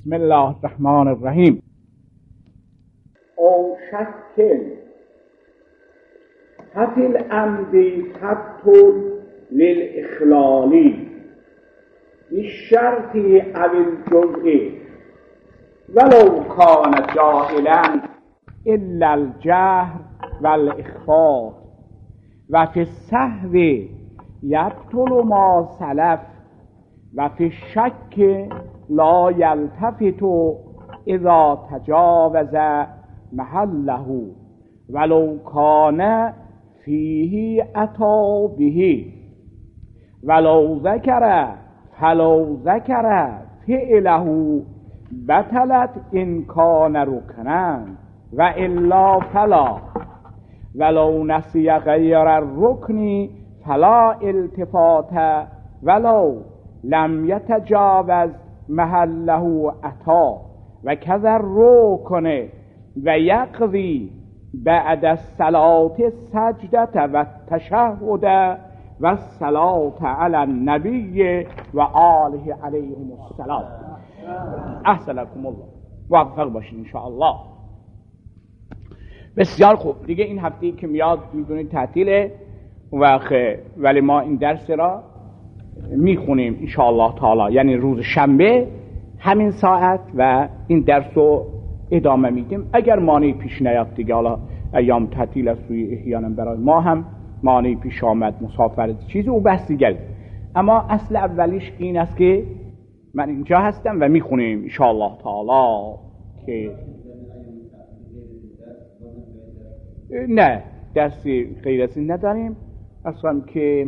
بسم الله الرحمن الرحیم. او شک حتی العمد ثبت للاخلال بالشرط او الجزء ولو کان جاهلا الا الجهر والاخفاء و فی السهو یبطل ما سلف و فی الشک لا یلتفت اذا تجاوز محله ولو کان فیه اتی به ولو ذکر فلو ذکر فعله بطلت ان کان رکنا و الا فلا ولو نسی غیر الرکن فلا التفات ولو لم یتجاوز محله اتا و کذا الرکن و یقضی بعد الصلاة السجدة و التشهد و الصلاة علی النبی و آله علیهم السلام. احسنکم الله. موفق باشین ان شاء الله. بسیار خوب. دیگه این هفته‌ای که میاد میدونید تعطیله ولی ما این درس را میخونیم ان شاء الله تعالی، یعنی روز شنبه همین ساعت و این درس رو ادامه میدیم. اگر مانعی پیش نیاد دیگه، حالا ایام تعطیل است روی احیانا برای ما هم مانعی پیش آمد، مسافرت چیزی او بحث دیگری، اما اصل اولیش این است که من اینجا هستم و میخونیم ان شاء الله تعالی. که نه درسی غیر از این نداریم اصلا، که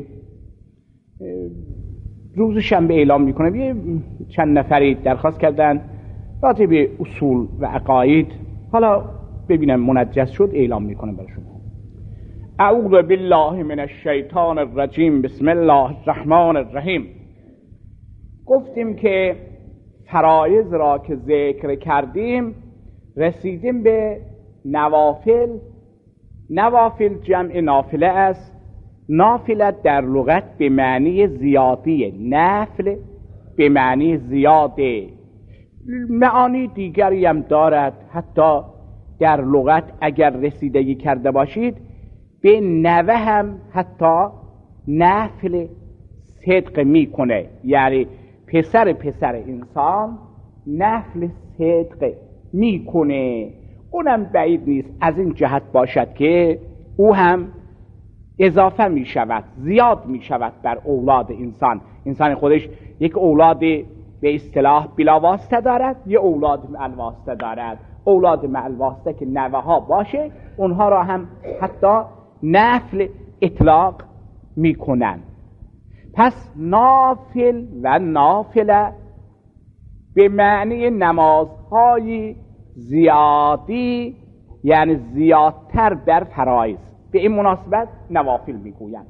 روز شنبه اعلام میکنم. یه چند نفری درخواست کردن راجع به اصول و عقاید، حالا ببینم منجز شد اعلام میکنم برای شما. اعوذ بالله من الشیطان الرجیم. بسم الله الرحمن الرحیم. گفتیم که فرایض را که ذکر کردیم رسیدیم به نوافل. نوافل جمع نافله است. نافله در لغت به معنی زیادیه، نفل به معنی زیاده، معانی دیگری هم دارد. حتی در لغت اگر رسیدگی کرده باشید به نوه هم حتی نفل صدق میکنه، یعنی پسر انسان نفل صدق میکنه. اونم بعید نیست از این جهت باشد که او هم اضافه می شود، زیاد می شود بر اولاد انسان. انسان خودش یک اولاد به اصطلاح بلا واسطه دارد، یه اولاد مع الواسطه دارد. اولاد مع الواسطه که نوه ها باشه اونها را هم حتی نفل اطلاق می کنند. پس نافل و نافله به معنی نمازهای زیادی، یعنی زیادتر بر فرایض. به این مناسبت نوافل میگویند.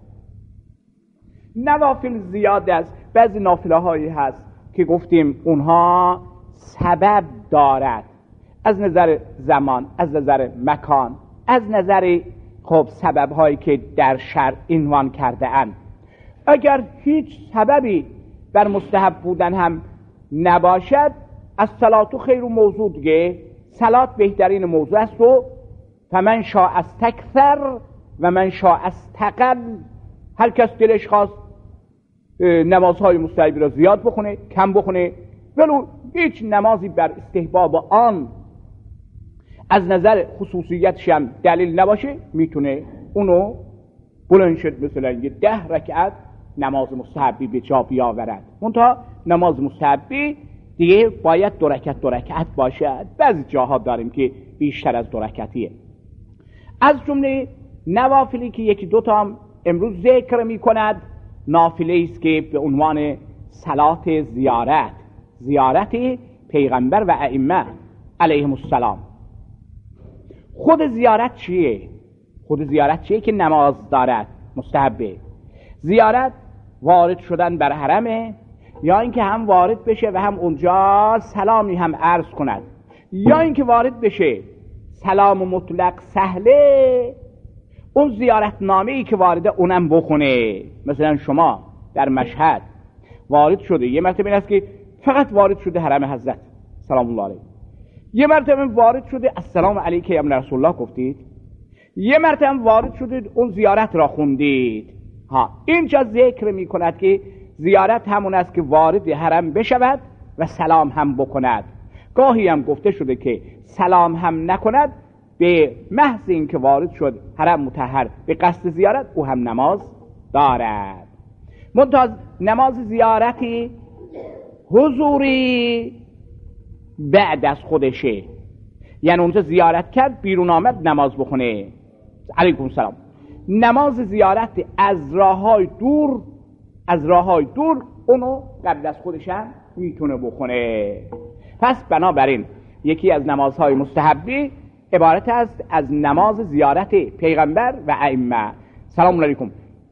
نوافل زیاد است. بعضی نافله هایی هست که گفتیم اونها سبب دارد، از نظر زمان، از نظر مکان، از نظر سبب هایی که در شرع عنوان کرده اند. اگر هیچ سببی بر مستحب بودن هم نباشد، از صلاتو خیر و موضوع دیگه، صلات بهترین موضوع است و فمن شاء استکثر و من شاء استقل. هر کس دلش خواست نمازهای مستحبی را زیاد بخونه، کم بخونه، ولو هیچ نمازی بر استحباب آن از نظر خصوصیتش هم دلیل نباشه میتونه اونو بلند شد مثلا 10 رکعت نماز مستحبی به جا بیاورد. منتها نماز مستحبی دیگه باید 2 رکعت باشد. بعضی جاها داریم که بیشتر از 2 رکعتیه. از جمله نوافلی که یکی دو تا هم امروز ذکر می کند، نافله است که به عنوان صلات زیارت پیغمبر و ائمه علیهم السلام. خود زیارت چیه که نماز دارد، مستحبه. زیارت وارد شدن بر حرمه، یا اینکه هم وارد بشه و هم اونجا سلامی هم عرض کند، یا اینکه وارد بشه سلام مطلق سهله، اون زیارت نامه ای که وارده اونم بخونه. مثلا شما در مشهد وارد شده، یه مرتبه این است که فقط وارد شده حرم حضرت سلام الله علیه. یه مرتبه وارد شده السلام علیک یا رسول الله گفتید، یه مرتبه وارد شدید اون زیارت را خوندید. اینجا ذکر می کند که زیارت همون است که وارد حرم بشود و سلام هم بکند. گاهی هم گفته شده که سلام هم نکند، به محض این که وارد شد حرم مطهر به قصد زیارت او هم نماز دارد. منتها نماز زیارتی حضوری بعد از خودشه، یعنی اونجا زیارت کرد بیرون آمد نماز بخونه. علیکم سلام. نماز زیارت از راههای دور اونو قبل از خودش هم میتونه بخونه. پس بنابراین یکی از نمازهای مستحبی عبارت است از نماز زیارت پیغمبر و ائمه. سلام علیکم.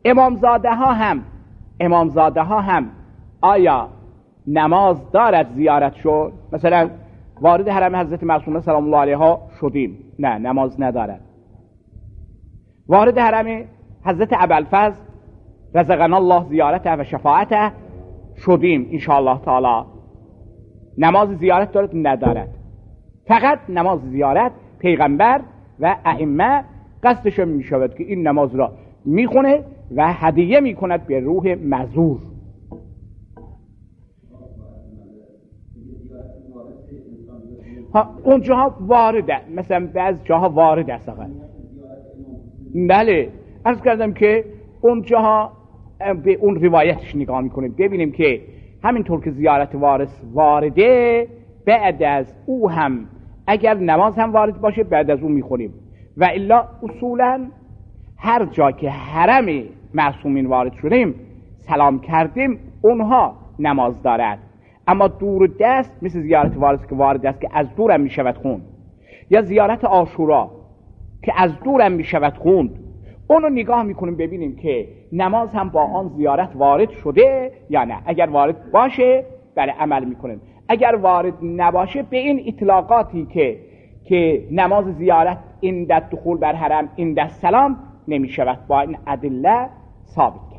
امامزاده ها هم آیا نماز دارد زیارت شد؟ مثلا وارد حرم حضرت معصومه سلام الله علیها شدیم، نه نماز ندارد. وارد حرم حضرت ابوالفضل رزقنا الله زیارته و شفاعته شدیم انشاءالله تعالی، نماز زیارت دارد؟ ندارد. فقط نماز زیارت پیغمبر و ائمه قصدش می شود که این نماز را میخونه و هدیه میکند به روح مزور. اونجاها وارده، مثلا بعض جاها وارد است. بله عرض کردم که اونجاها به اون روایتش نگاه میکنیم ببینیم که همینطور که زیارت وارث وارده، بعد از او هم اگر نماز هم وارد باشه بعد از اون میخونیم. و الا اصولا هر جا که حرم معصومین وارد شدیم سلام کردیم اونها نماز دارد. اما دور دست مثل زیارت وارث که وارد است که از دورم میشود خوند، یا زیارت عاشورا که از دورم میشود خوند، اونو نگاه میکنیم ببینیم که نماز هم با آن زیارت وارد شده یا نه. اگر وارد باشه بله عمل میکنیم، اگر وارد نباشه به این اطلاقاتی که نماز زیارت این در دخول بر حرم این در سلام نمیشود با این ادله ثابت کرد.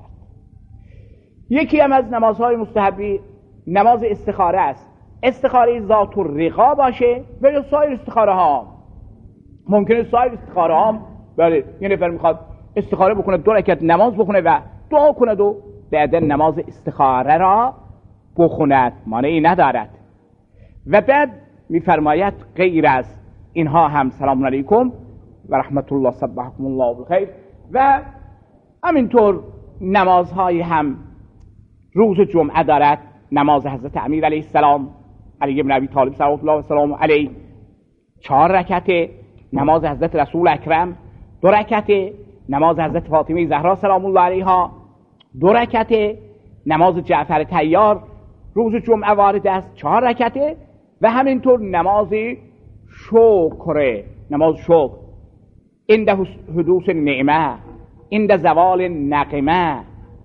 یکی هم از نمازهای مستحبی نماز استخاره است. استخاره ذات الرقا باشه و یا سایر استخاره ها. ممکنه سایر استخاره ها بله یه نفر میخواد استخاره بکنه 2 رکعت نماز بخونه و دعا کند و بعد نماز استخاره را بخوند، مانعی ندارد. و بعد میفرماید غیر از اینها هم سلام علیکم و رحمت الله صبحکم الله بالخیر. و همینطور نمازهای هم روز جمعه دارد. نماز حضرت امیر علیه السلام علی بن ابی طالب صلوات الله و سلامه علیه 4 رکعته. نماز حضرت رسول اکرم 2 رکعته. نماز حضرت فاطمه زهرا سلام الله علیها 2 رکعته. نماز جعفر طیار روز جمعه وارد است 4 رکعته. و همینطور نماز شکر، نماز شکر عند حدوث نعمه، عند زوال نقمه.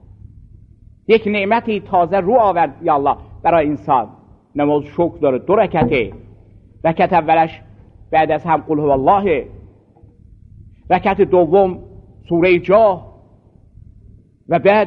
یک نعمتی تازه رو آورد یا الله برای انسان، نماز شکر داره 2 رکعته. رکعت اولش بعد از هم قل هو الله، رکعت دوم سوره جاه. و بعد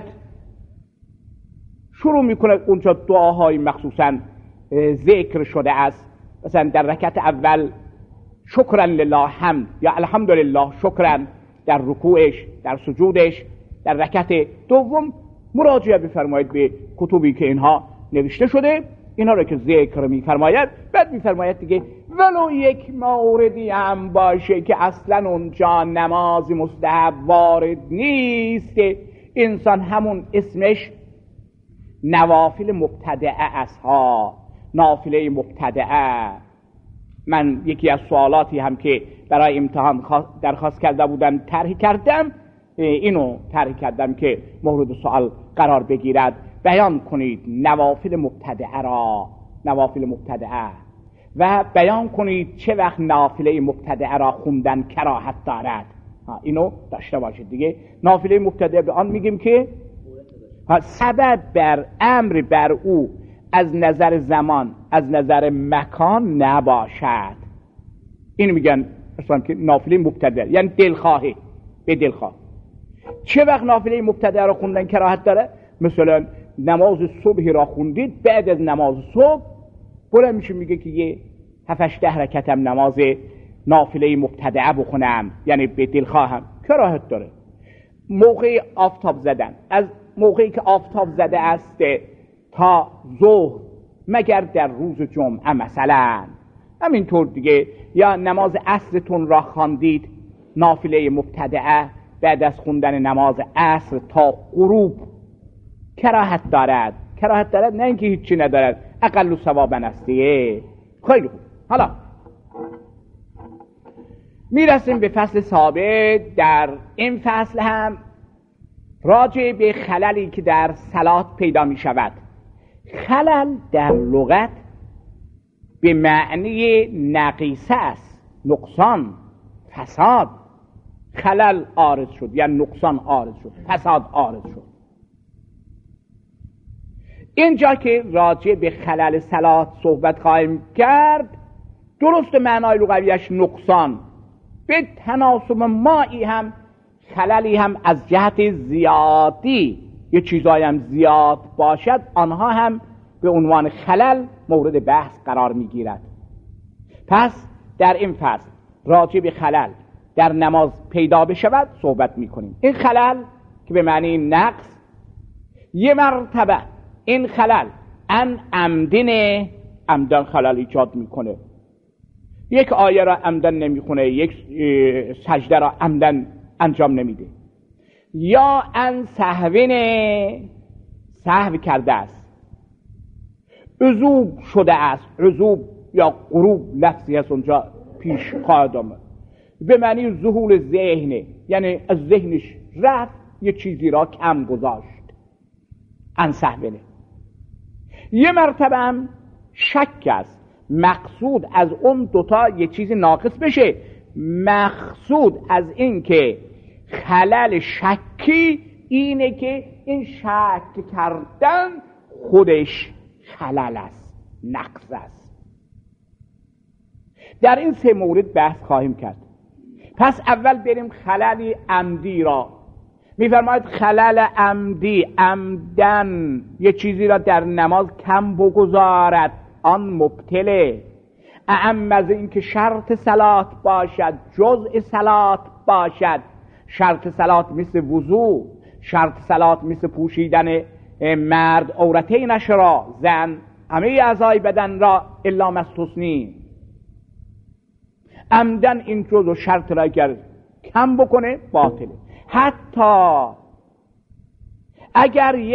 شروع میکنه اونجا دعاهای مخصوصا ذکر شده است. مثلا در رکعت اول شکرا لله حمد یا الحمدلله شکرا در رکوعش در سجودش. در رکعت دوم مراجعه بفرمایید به کتبی که اینها نوشته شده، اینا رو که ذکر میفرماید. بعد میفرماید دیگه ولو یک موردی هم باشه که اصلا اونجا نماز مستحب وارد نیست، انسان همون اسمش نوافل مبتدعه است ها، نافله مبتدعه. من یکی از سوالاتی هم که برای امتحان درخواست کرده بودم طرح کردم، اینو طرح کردم که مورد سوال قرار بگیرد. بیان کنید نوافل مبتدعه را، نوافل مبتدعه، و بیان کنید چه وقت نافله مبتدعه را خوندن کراهت دارد. اینو داشته باشید دیگه. نافله مبتدعه به آن میگیم که سبب بر امر بر او از نظر زمان از نظر مکان نباشد. اینو میگن اصلا که نافله مبتدعه یعنی دلخواهی به دلخواه. چه وقت نافله مبتدعه را خوندن کراهت داره؟ مثلا نماز صبح را خوندید، بعد از نماز صبح بلند میشه میگه که یه 7-8 رکعتم نماز نافله مبتدعه بخونم، یعنی به دل خواهم، کراهت داره. موقع آفتاب زدن، از موقعی که آفتاب زده است تا ظهر، مگر در روز جمعه مثلا همینطور دیگه، یا نماز عصرتون را خواندید نافله مبتدعه بعد از خوندن نماز عصر تا غروب، کراهت دارد. کراهت دارد، نه اینکه هیچی ندارد، اقل ثوابا است دیگه. خیلی خوب، حالا میرسیم به فصل ثابت. در این فصل هم راجع به خللی که در صلات پیدا می شود. خلل در لغت به معنی نقیصه است، نقصان، فساد. خلل عارض شد، یعنی نقصان عارض شد، فساد عارض شد. اینجا که راجع به خلل صلات صحبت خواهیم کرد، درست معنای لغویش نقصان، به تناسب مایی هم خللی هم از جهت زیادی، یه چیزایی هم زیاد باشد، آنها هم به عنوان خلل مورد بحث قرار میگیرد. پس در این فصل راجع به خلل در نماز پیدا بشود صحبت میکنیم. این خلل که به معنی نقص، یه مرتبه این خلل عمدن خلل ایجاد میکنه. یک آیه را عمدن نمیخونه، یک سجده را عمدن انجام نمیده، یا سهو کرده است، عذوب شده است. عذوب یا غروب لفظی هست اونجا پیش قاعد آمد، به معنی ذهول ذهنه، یعنی از ذهنش رفت، یه چیزی را کم گذاشت، سهوینه. یه مرتبه هم شک است، مقصود از اون دوتا یه چیزی ناقص بشه. مقصود از این که خلل شکی اینه که این شک کردن خودش خلل است، نقص است. در این 3 مورد بحث خواهیم کرد. پس اول بریم خلل عمدی را. میفرماید خلل عمدی، عمدن یه چیزی را در نماز کم بگذارد، آن مبتله. اعم از این که شرط صلات باشد، جزء صلات باشد. شرط صلات مثل وضو، شرط صلات مثل پوشیدن مرد عورتینش را، زن همه اعضای بدن را الا مستثنی. عمدن این جزء شرط را اگر کم بکنه باطله. حتی اگر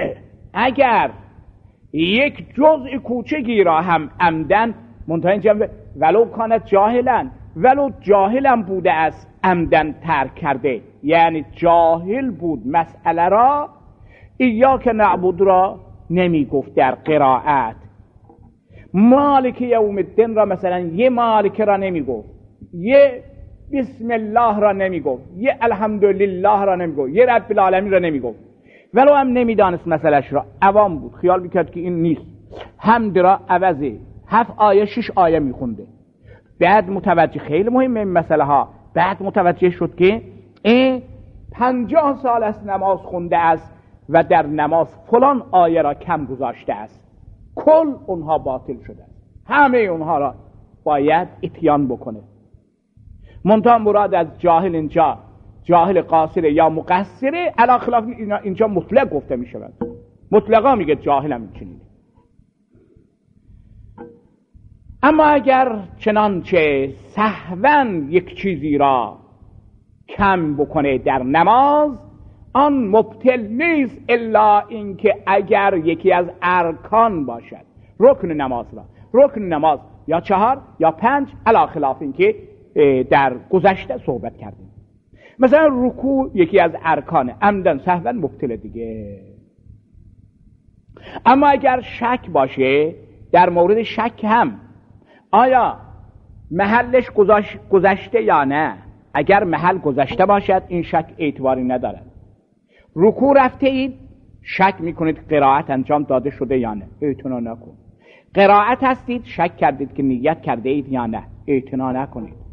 یک جزء کوچگی را هم عمدن، منتهی اینجا ولو کانت ولو جاهلم بوده است، عمدن ترک کرده، یعنی جاهل بود مسئله را، ایاک نعبد را نمی گفت در قرائت، مالک یوم الدین را مثلا یه مالک را نمی گفت، یه بسم الله را نمی گفت، یه الحمدلله را نمی گفت، یه رب العالمین را نمی گفت. ولو هم نمیدانست مسئلهش را، عوام بود، خیال میکرد که این نیست، حمد را عوضی 7 آیه 6 آیه میخونده. بعد متوجه، خیلی مهمه این مسئله ها، بعد متوجه شد که این 50 سال است نماز خونده است و در نماز فلان آیه را کم گذاشته است، کل اونها باطل شده است، همه اونها را باید اتیان بکنه. منتها مراد از جاهل اینجا جاهل قاصره یا مقصره، علی خلاف اینجا مطلق گفته می شود، مطلقا میگه جاهلم چنینه. اما اگر چنانچه سهواً یک چیزی را کم بکنه در نماز، آن مبطل نیست، الا اینکه اگر یکی از ارکان باشد، رکن نماز را، رکن نماز یا 4 یا 5، علی خلاف اینکه در گذشته صحبت کردیم. مثلا رکوع یکی از ارکانه، عمدن سهواً مبطل دیگه. اما اگر شک باشه، در مورد شک هم آیا محلش گذشته یا نه، اگر محل گذشته باشد این شک اعتباری ندارد. رکوع رفته اید، شک میکنید قرائت انجام داده شده یا نه، اعتنا نکن. قرائت هستید، شک کردید که نیت کرده اید یا نه، اعتنا نکنید.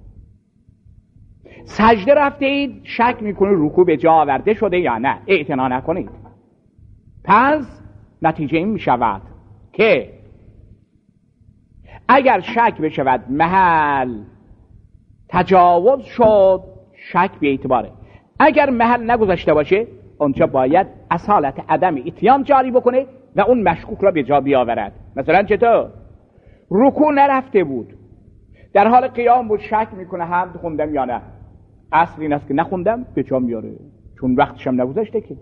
سجده رفته اید، شک میکنید رکوع به جا آورده شده یا نه، اعتنا نکنید. پس نتیجه این میشود که اگر شک بشود محل تجاوز شد، شک بی اعتباره. اگر محل نگذاشته باشه اونجا باید اصالت عدم اتیان جاری بکنه و اون مشکوک را به جا بیاورد. مثلا چطور؟ رکوع نرفته بود، در حال قیام بود، شک میکنه حمد خوندم یا نه. اصل این است که نخوندم، به جا میاره، چون وقتش هم نگذاشته که.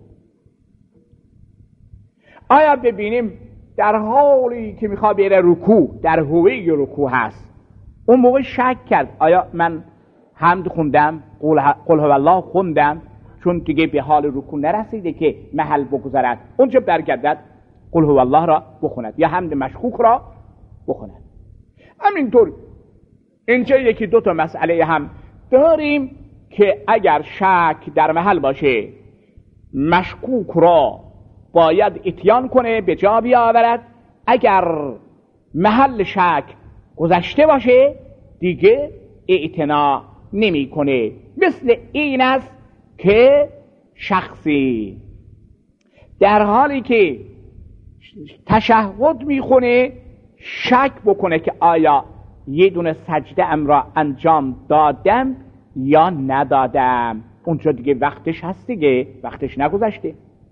آیا ببینیم در حالی که میخواد بره رکوع، در هوه رکوع هست، اون موقع شک کرد آیا من حمد خوندم، قل هو الله خوندم، چون دیگه به حال رکوع نرسیده که محل بگذارد، اونجا برگردد قل هو الله را بخوند یا حمد مشکوک را بخوند. همینطور اینجا یکی دو تا مسئله هم داریم که اگر شک در محل باشه مشکوک را باید اتیان کنه، به جا بیاورد. اگر محل شک گذشته باشه دیگه اعتنا نمی کنه. مثل این است که شخصی در حالی که تشهد میخونه شک بکنه که آیا یه دونه سجده ام را انجام دادم یا ندادم، اونجا دیگه وقتش هست، دیگه وقتش نگذشته.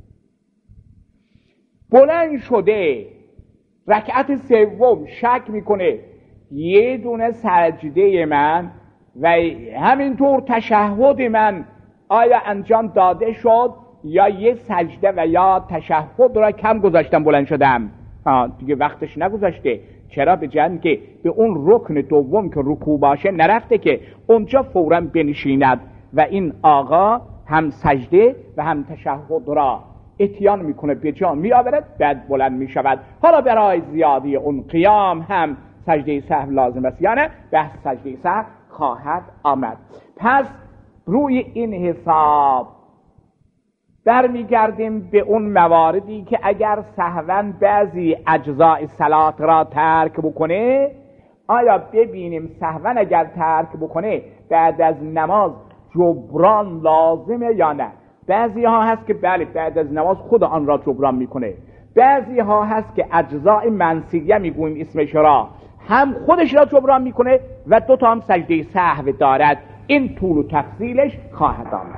بلند شده رکعت سوم شک میکنه یه دونه سجده من و همینطور تشهد من آیا انجام داده شد یا یه سجده و یا تشهد را کم گذاشتم بلند شدم، دیگه وقتش نگذاشته. چرا؟ به جهت که به اون رکن دوم که رکوع باشه نرفته که اونجا فوراً بنشیند و این آقا هم سجده و هم تشهد را اتیان میکنه، به جا میآورد، بعد بلند میشود. حالا برای زیادی اون قیام هم سجده سهو لازم است یا نه، بحث سجده سهو خواهد آمد. پس روی این حساب برمیگردیم به اون مواردی که اگر سهواً بعضی اجزای صلات را ترک بکنه، آیا ببینیم سهواً اگر ترک بکنه بعد از نماز جبران لازمه یا نه. بعضی ها هست که بله بعد از نماز خود آن را جبران میکنه، بعضی ها هست که اجزای منسیه میگویم اسمش را هم خودش را جبران میکنه و دو تا هم سجده سهو دارد. این طول و تفصیلش خواهد آمد.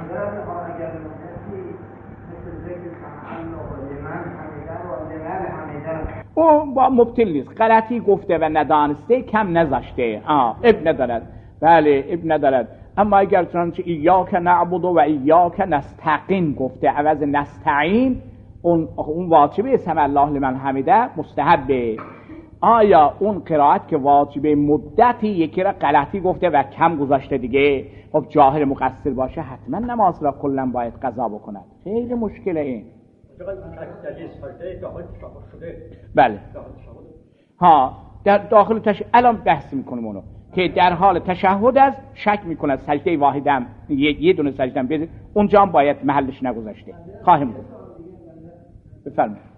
او با مبتل نیست، غلطی گفته و ندانسته کم نذاشته، اب ندارد، بله اب ندارد. اما اگر چنانچه ایاک نعبد و ایاک نستعین گفته عوض نستعین، اون واجبه سمع الله لمن حمیده مستحبه. آیا اون قرائت که واجبه مدتی یکی را غلطی گفته و کم گذاشته دیگه، خب جاهل مقصر باشه حتما نماز را کلا باید قضا بکند. خیلی مشکله این. بله در داخل تشهد الان بحث میکنم اونو که در حال تشهد است شک میکند سجده واحدم یه دونه سجدم بده، اونجا هم باید محلش نگذاشته. خواهیم گفت. بفرمایید.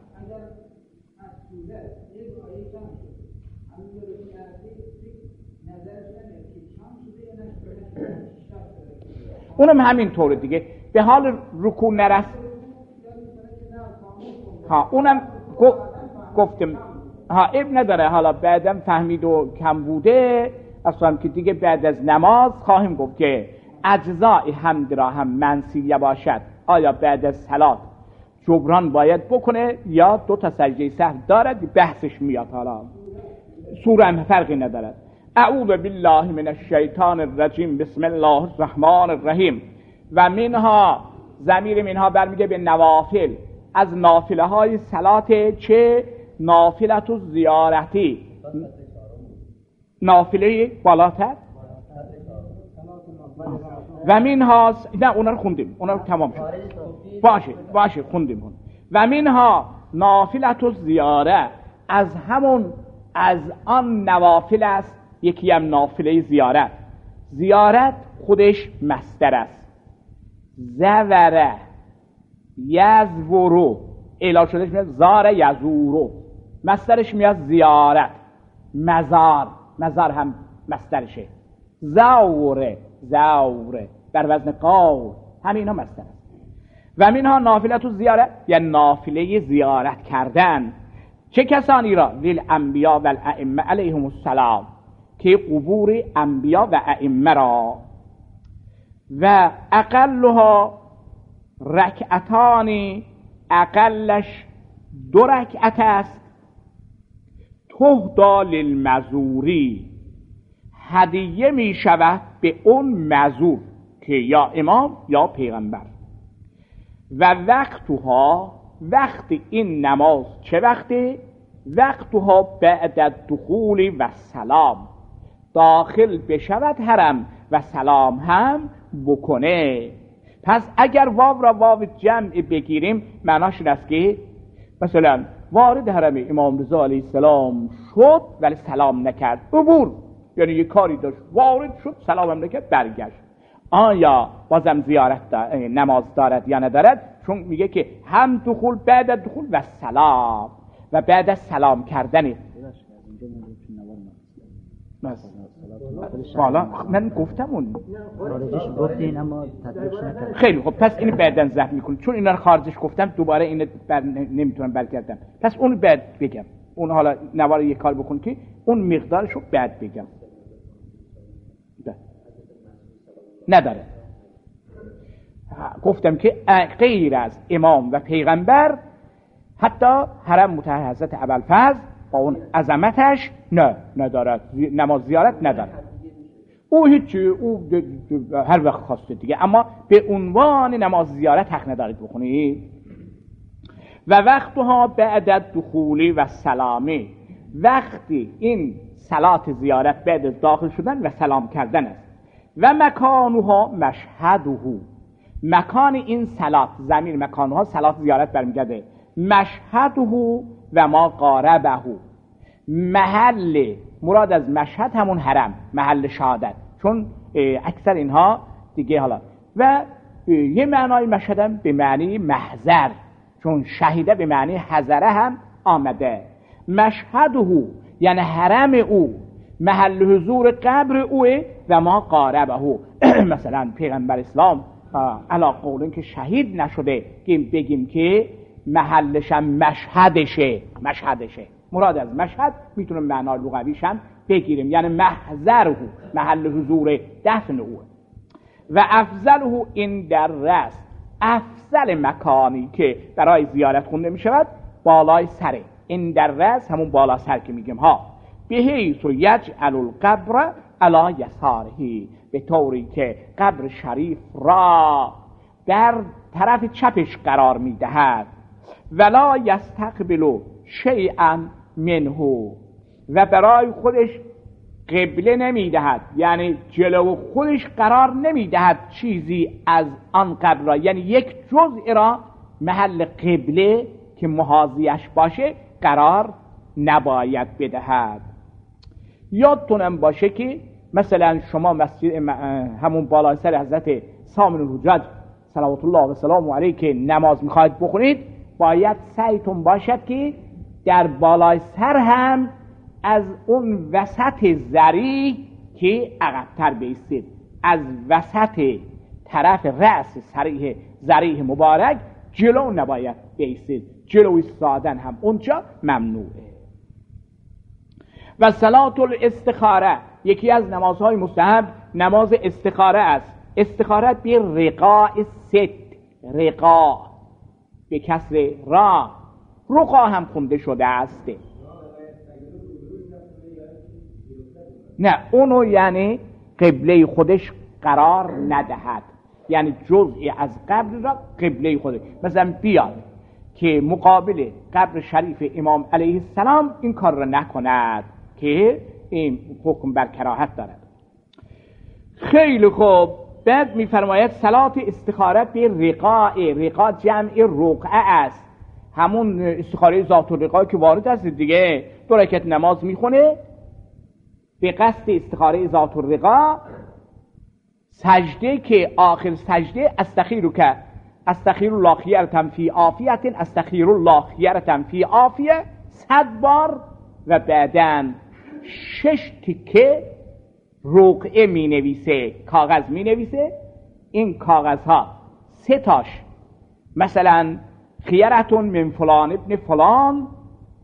اونم همین طوره دیگه، به حال رکوع نرس. اونم گفتم اب نداره، حالا بعدم فهمید و کم بوده اصلا که دیگه بعد از نماز خواهیم گفت که اجزای حمد را هم منسیه باشد آیا بعد از صلات جبران باید بکنه یا دو تا سجده سهو دارد، بحثش میاد. حالا سوره هم فرقی ندارد. اعوذ بالله من الشیطان الرجیم بسم الله الرحمن الرحیم. و منها ضمیر منها برمیگه به نوافل، از نافله های صلات چه؟ نافلت و زیارتی، نافله بالاتر و منها نه اونا رو خوندیم، اونا رو تمام شد. باشه خوندیم. و منها نافلت و زیاره، از آن نوافل است یکی هم نافله زیارت. زیارت خودش مصدر است، زوره یزورو اعلام شدهش میاد زار یزورو، مصدرش میاد زیارت. مزار هم مصدرشه. زوره در وزن قول، همین ها مصدر است. و منها نافلت و زیارت، یا نافله زیارت کردن. چه کسانی را؟ للانبیاء و الائمه علیهم السلام، که قبور انبیا و ائمه را. و اقلها رکعتانی، اقلش 2 رکعت است. تهدا للمزوری، هدیه می شود به اون مزور که یا امام یا پیغمبر. و وقتها، وقت این نماز چه وقتی؟ وقتها بعد الدخول و سلام، داخل بشود حرم و سلام هم بکنه. پس اگر واو را واو جمع بگیریم معناش این است که مثلا وارد حرم امام رضا علیه السلام شد ولی سلام نکرد، عبور، یعنی یک کاری داشت وارد شد سلام هم نکرد برگشت. آیا بازم زیارت نماز دارد یا ندارد؟ چون میگه که هم دخول بعد دخول و سلام، و بعد از سلام کردن. حالا من گفتم اون گفتین اما تطبیقش نکردم. خیلی خب، پس اینو بعداً ضبط میکنم، چون اینا رو خارجش گفتم دوباره اینو نمیتونم برگردم. پس اون بعد بگم، اون حالا نوار یک کار بکن که اون مقدارش رو بعد بگم. نداره. گفتم که غیر از امام و پیغمبر حتی حرم مطهر حضرت ابوالفضل با اون عظمتش ندارد، نماز زیارت ندارد. او هیچی، او هر وقت خواسته دیگه، اما به عنوان نماز زیارت حق ندارید بخونید. و وقتها بعد دخولی و سلامی، وقتی این صلات زیارت بعد از داخل شدن و سلام کردن است. و مکانها مشهده، مکان این صلات، زمین مکانها صلات زیارت برمیگرده. مشهده و ما قاربه، محل مراد از مشهد همون حرم، محل شهادت، چون اکثر اینها دیگه حالا. و یه معنای مشهد هم به معنی محضر، چون شهیده به معنی حضره هم آمده. مشهده یعنی حرم او، محل حضور قبر اوه. و ما قاربه، مثلا پیغمبر اسلام علا قولن که شهید نشده بگیم که محلش هم مشهدشه. مراد از مشهد میتونم معنای لغویش هم بگیریم، یعنی محضره، محل حضور دفن اوه. و افضله این در رأس، افضل مکانی که برای زیارت خونده میشود بالای سره. این در رأس همون بالا سر که میگیم ها. بحیث یجعل القبر علی یساره، به طوری که قبر شریف را در طرف چپش قرار میدهد. ولا یستقبل شیئا منه، و برای خودش قبله نمیدهد، یعنی جلو خودش قرار نمیدهد چیزی از آن قبر را، یعنی یک جزء را محل قبله که محاذیش باشه قرار نباید بدهد. یادتونم باشه که مثلا شما مسجد همون بالای سر حضرت سامن الحجاج صلوات الله و سلام علیه که نماز میخواید بخونید، باید سعیتون باشد که در بالای سر هم از اون وسط ذریع که عقب‌تر بیستید، از وسط طرف رأس ذریع مبارک جلو نباید بیستید، جلو ایستادن هم اونجا ممنوعه. و صلات الاستخاره، یکی از نمازهای مستحب نماز استخاره است. استخاره به رقاء ست، رقاء به کسر را، رقا هم خونده شده است. نه اونو یعنی قبله خودش قرار ندهد، یعنی جزئی از قبر را قبله خودش، مثلا بیاد که مقابل قبر شریف امام علیه السلام این کار را نکند که این حکم بر کراهت دارد. خیلی خوب. بعد میفرماید صلات استخاره به رقاء جمع رقعه است، همون استخاره ذات الرقاء که وارد است دیگه. 2 رکعت نماز میخونه به قصد استخاره ذات الرقاء، سجده که آخر سجده استخیر الله خیرة فی عافیة، استخیر الله خیرة فی عافیة 100 بار، و بعداً 6 تکه رقعه می نویسه، کاغذ می نویسه. این کاغذ ها 3 تاش مثلا خیرتون من فلان ابن فلان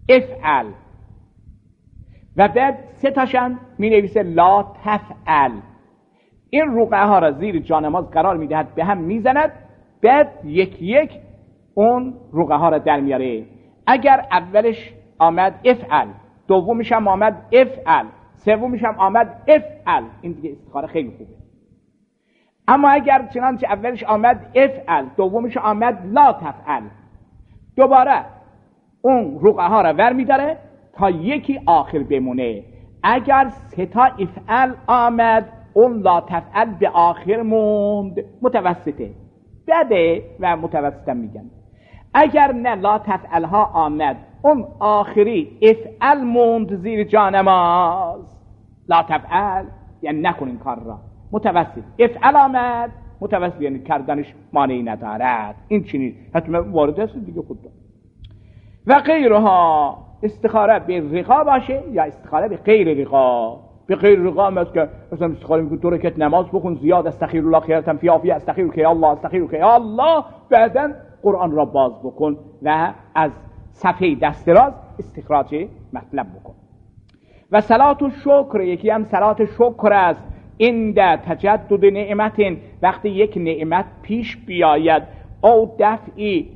افعل و بعد سه تاشم می نویسه لا تفعل. این رقعه ها را زیر جانماز قرار می دهد، به هم می زند، بعد یک یک اون رقعه ها را در میاره. اگر اولش آمد افعل، دومش هم آمد افعل، سومش هم آمد افعل، این دیگه استخاره خیلی خوبه. اما اگر چنانچه اولش آمد افعل، دومش آمد لا تفعل، دوباره اون رقعه ها را ور می‌داره تا یکی آخر بمونه. اگر سه تا افعل آمد، اون لا تفعل به آخر موند، متوسطه، بده و متوسطم میگن. اگر نه لا تفعل ها آمد، اون آخری افعل موند زیر جانماز، لا تفعل یعنی نکن این کار را. متوسط افعل آمد، متوسط یعنی کردنش مانعی ندارد. این چنین حتما وارد است دیگه خود دارد. و غیرها، استخاره به رقا باشه یا استخاره به غیر رقا. به غیر رقا هم است که مثلا استخاره میگه 2 رکعت نماز بخون زیاد، استغفر الله خیرتم فی عافیه، استغفر که الله، استغفر که الله، بعدن قرآن را باز بکن و از صفحه دست راست استخراج مطلب بکن. و صلات الشکر، یکی هم صلات شکر است. این در تجدد نعمت، وقتی یک نعمت پیش بیاید، او دفعی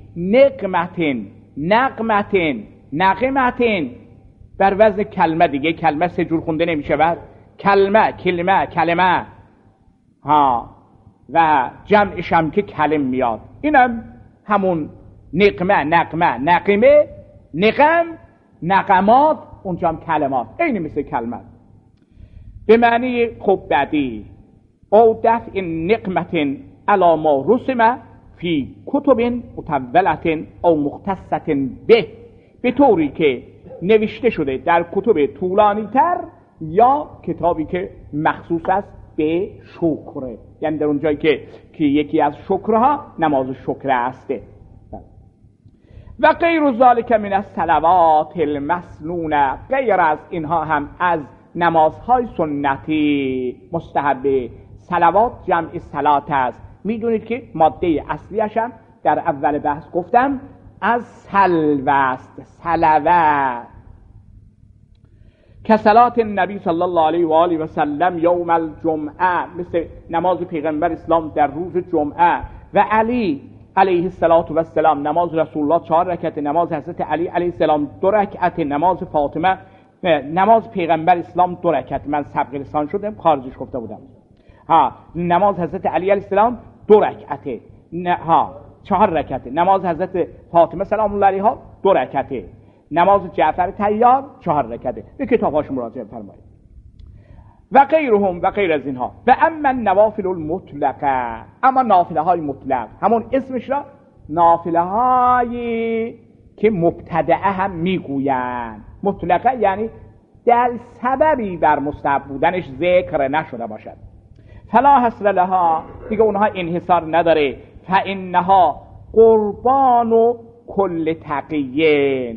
نقمت بر وزن کلمه، دیگه کلمه 3 جور خونده نمیشه، بعد کلمه ها و جمعش هم که کلم میاد، اینم همون نقمات، اونجا هم کلمات، این مثل کلمه به معنی خوب بدی. او دفع نقمت علی ما رسم فی کتب مطولت او مختصت به طوری که نوشته شده در کتب طولانی تر یا کتابی که مخصوص است به شکر، یعنی در اون جایی که یکی از شکرها نماز شکر است. و غیر ذالک من الصلوات المسنونه، غیر از اینها هم از نمازهای سنتی مستحبه. صلوات جمع صلات است. میدونید که ماده اصلیش هم در اول بحث گفتم از سلو است، سلوه، که صلات النبی صلی الله علیه و آله و سلم یوم الجمعه، مثل نماز پیغمبر اسلام در روز جمعه. و علی علیه السلام نماز رسول الله 4 رکعت، نماز حضرت علی علیه السلام 2 رکعت، نماز فاطمه، نماز پیغمبر اسلام 2 رکعت. من سبق لسان شدم، خارجش گفته بودم. نماز حضرت علی علیه السلام 2 رکعته، 4 رکعته. نماز حضرت فاطمه سلام الله علیها 2 رکعته. نماز جعفر طیار 4 رکعته. به کتاب‌هاش مراجعه فرمایید. و غیرهم، و غیر از اینها. و اما النوافل المطلقه، اما نافله های مطلق، همون اسمش را نافله هایی که مبتدعه هم میگویند. مطلقه یعنی در سببی بر مستحب بودنش ذکر نشده باشد. فلا حصر لها، دیگه اونها انحصار نداره. فانها قربان و کل تقیین،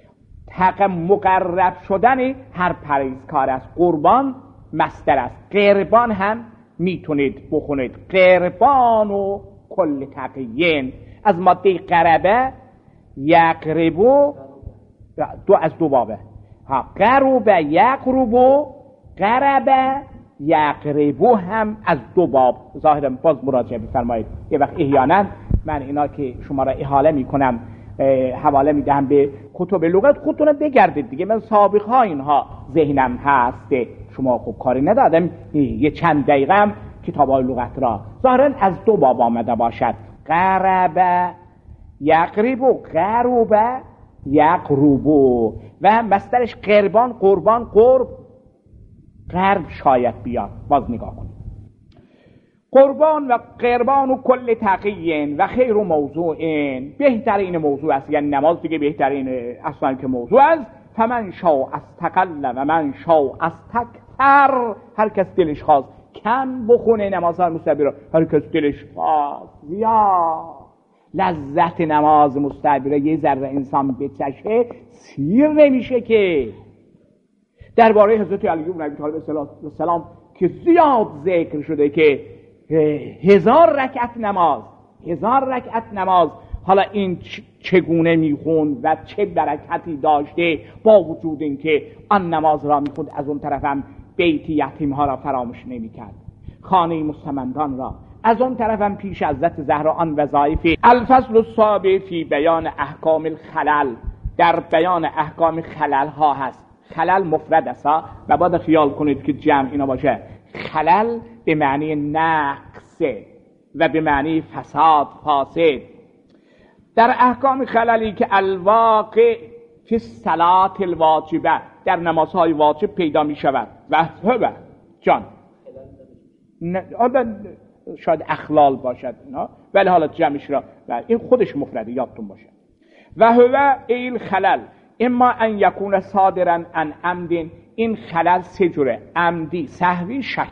مقرب شدن هر پرهیزکار است. قربان مصدر است، قربان هم میتونید بخونید، قربان و کل تقیین، از ماده قربه یقربو، از دو بابه، قربه یقربو، قربه یقربو هم از 2 باب. ظاهرا باز مراجعه بفرمایید. یه وقت احیانا من اینا که شما را احاله میکنم حواله میدهم به کتب لغت، خودتون بگردید دیگه. من سابق ها اینها ذهنم هست، شما خوب کاری ندادم یه چند دقیقه هم کتاب های لغت را ظاهرا از 2 باب آمده باشد. قربه یقربو، قربه یقربو، و مصدرش قربان، قربان، قرب، قرب شاید بیاد. باز نگاه کنید. قربان و قربان و کل تقیین و خیر و موضوعین، بهترین موضوع است. یعنی نماز دیگه بهترین اصلا که موضوع است. فمن شاء استقل و من شاء استکثر، هر کس دلش خواست کم بخونه نمازهای مستحبه را، هر کس دلش خواست زیاد. لذت نماز مستحبه یه ذره انسان بچشه سیر نمیشه که. درباره حضرت علی بن ابی طالب علیه السلام که زیاد ذکر شده که 1000 رکعت نماز حالا این چگونه میخوند و چه برکتی داشته، با وجود اینکه آن نماز را میخوند از اون طرف هم بیت یتیم ها را فراموش نمیکرد، خانه مستمندان را، از اون طرف هم پیش حضرت زهرا آن وظایف. الفصل السابع فی بیان احکام الخلل، در بیان احکام خلل ها هست. خلل مفرد است و باید خیال کنید که جمع اینا باشه. خلل به معنی نقص و به معنی فساد، فاسد. در احکام خللی که الواقع فی الصلات الواجبه، در نمازهای واجب پیدا می شود. و هو جان شاید اخلال باشد اینا، ولی حالا جمعش را و این خودش مفرده، یادتون باشه. و هو ایل خلل اما ان یکون صادرا عن عمد، این خلل سه جوره: عمدی، سهوی، شک.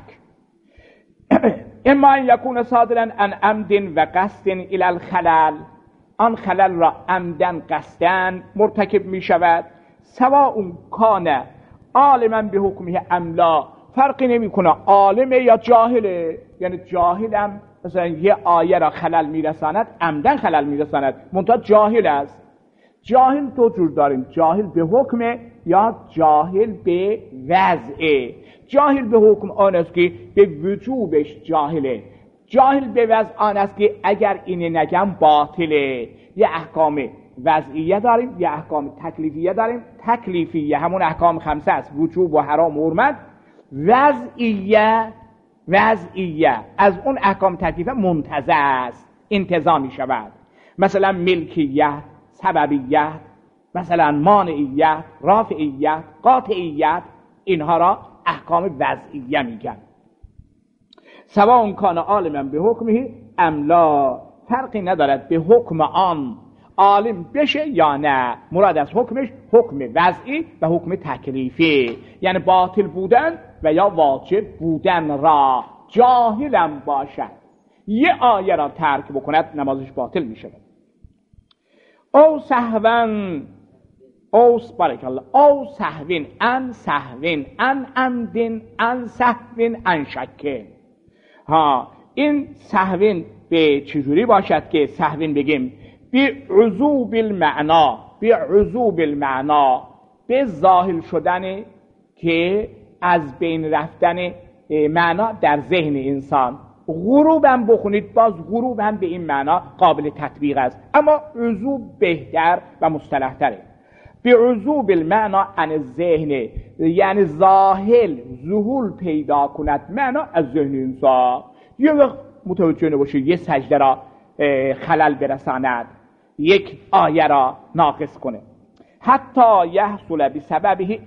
اما ان یکون صادرا عن عمد و قصد الی الخلل، آن خلل را عمدن قصدن مرتکب می شود. سواء کان عالما به حکمه املا، فرقی نمی کنه عالمه یا جاهله. یعنی جاهلم مثلا یه آیه را خلل می رساند، عمدن خلل می رساند، منتها جاهل است. جاهل دو جور داریم: جاهل به حکم یا جاهل به وضع. جاهل به حکم آن است که به وجوبش جاهله. جاهل به وضع آن است که اگر اینه نگم باطله. یه احکام وضعیه داریم، یه احکام تکلیفیه داریم. تکلیفیه همون احکام خمسه است: وجوب و حرام و حرمت. وضعیه از اون احکام تکلیفه منتزع است، انتزاع می شود. مثلا ملکیت، سببیت، مثلا مانعیت، رافعیت، قاطعیت، اینها را احکام وضعیه میگن. سواء کان عالما به حکمه املا، فرقی ندارد به حکم آن عالم بشه یا نه. مراد از حکمش حکم وضعی و حکم تکلیفی، یعنی باطل بودن و یا واجب بودن را جاهلم باشد، یه آیه را ترک بکند نمازش باطل میشه. او سهون او بارک الله او سهوین ان سهوین ان عمدین ان سهوین ان شکه. این سهوین به چجوری باشد که سهوین بگیم؟ بی عذوب المعنا، بی عذوب المعنا، به ظاهر شدن که از بین رفتن معنا در ذهن انسان. غروب هم بخونید، باز غروب هم به این معنا قابل تطبیق است، اما عذوب بهتر و مصطلح تره. به عذوب المعنا عن ذهن، یعنی ظاهر ظهور پیدا کند معنا از ذهن انسان. یه وقت متوجه نباشه یه سجده را خلل برساند، یک آیه را ناقص کنه، حتی یحصل بسببه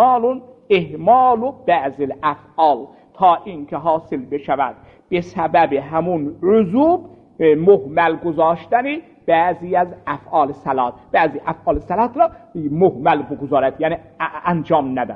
اهمال بعض الافعال، تا اینکه حاصل بشود به سبب همون عذوب مهمل گذاشتنی بعضی از افعال صلات، بعضی افعال صلات را مهمل بگذارد، یعنی انجام نداد.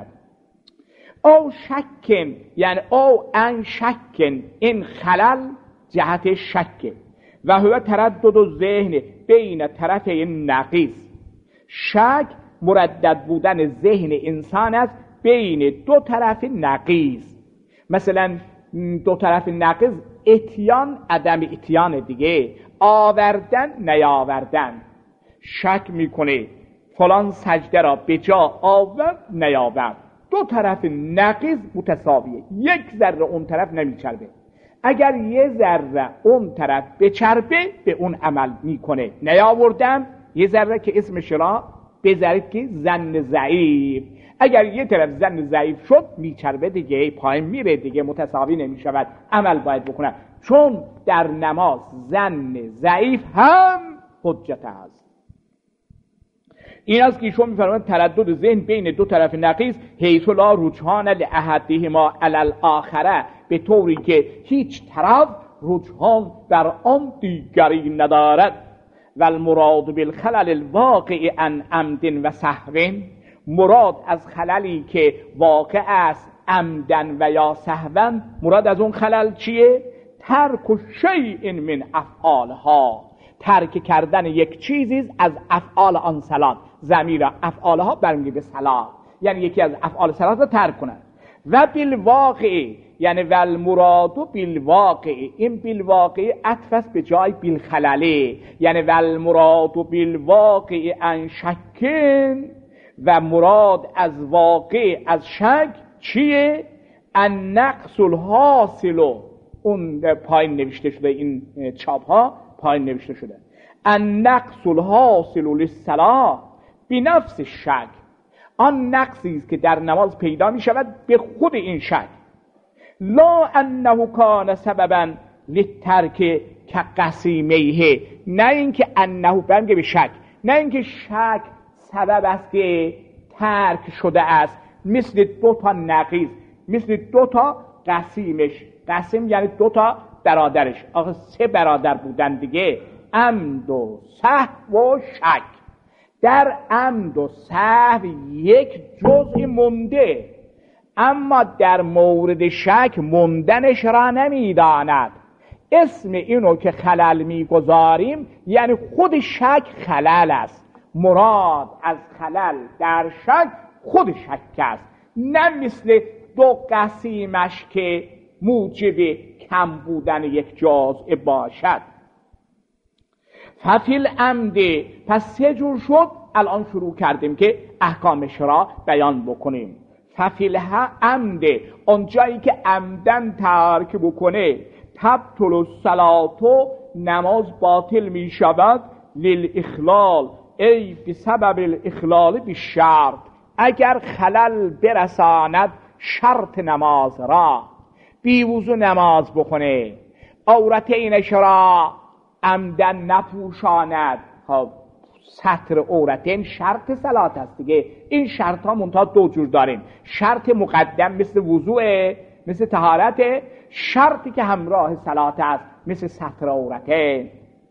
او شکن، یعنی او ان شکن، این خلل جهت شک. و هو تردد الذهن بین طرفی نقیض، شک مردد بودن ذهن انسان است بین دو طرف نقیض. مثلا دو طرف نقیض، اتیان عدم اتیان دیگه، آوردن نیاوردن. شک میکنه فلان سجده را به جا آورد نیاورد، دو طرف نقیض متساویه، یک ذره اون طرف نمیچربه. اگر یه ذره اون طرف بچربه به اون عمل میکنه. نیاوردم یه ذره که اسمش را بذارید که ظن ضعیف، اگر یه طرف ظن ضعیف شد میچربه دیگه، پایین میره دیگه، متساوی نمیشود، عمل باید بکنه. چون در نماز ظن ضعیف هم حجت است. این است که ایشون میفرماید تردد ذهن بین دو طرف نقیض، حیث لا رجحان لاحدهما علی الاخره، به طوری که هیچ طرف رجحان در آن دیگری ندارد. و المراد بالخلل الواقع عن عمد و سهو، مراد از خللی که واقع است عمدن و یا سهوا، مراد از اون خلل چیه؟ ترک شیء من افعالها، ترک کردن یک چیزی از افعال آن صلات. ضمیر افعالها برمیگرده به صلات، یعنی یکی از افعال صلات را ترک کنند. و بالواقع یعنی والمراد بالواقع، این بالواقع عطف است به جای بالخلله، یعنی والمراد بالواقع ان شکن، و مراد از واقع از شک چیه؟ النقص الحاصل، اون پایین نوشته شده، این چاپ ها پایین نوشته شده النقص الحاصل للصلاة بنفس الشک، آن نقصی است که در نماز پیدا می شود به خود این شک، لا انه کان سببا للترک کقسیمیه، نه اینکه انه برمیگه به شک، نه اینکه شک سبب است که ترک شده است، مثل دو تا نقیض، مثل دو تا قسیمش، قسیم یعنی دو تا برادرش، آخه 3 برادر بودن دیگه، عمد و سهو و شک. در عمد و سهو یک جزء مونده، اما در مورد شک موندنش را نمیداند. اسم اینو که خلل میگذاریم یعنی خود شک خلل است، مراد از خلل در شک خود شک است، نه مثل دو قسیمش که موجب کم بودن یک جزء باشد. ففیل عمد، پس 3 جور شد، الان شروع کردیم که احکامش را بیان بکنیم. ففیل عمد، اونجایی که عمدن ترک بکنه، تبطل الصلاة، نماز باطل می شود، للاخلال ای بسبب الاخلال بالشرط، اگر خلل برساند شرط نماز را، بی وضو نماز بکنه، عورتینش را عمدن نپوشاند. خب ستر عورتین شرط صلات است دیگه، این شرط ها منتها 2 جور داریم، شرط مقدم مثل وضوء، مثل طهارت، شرطی که همراه صلات است مثل ستر عورتین.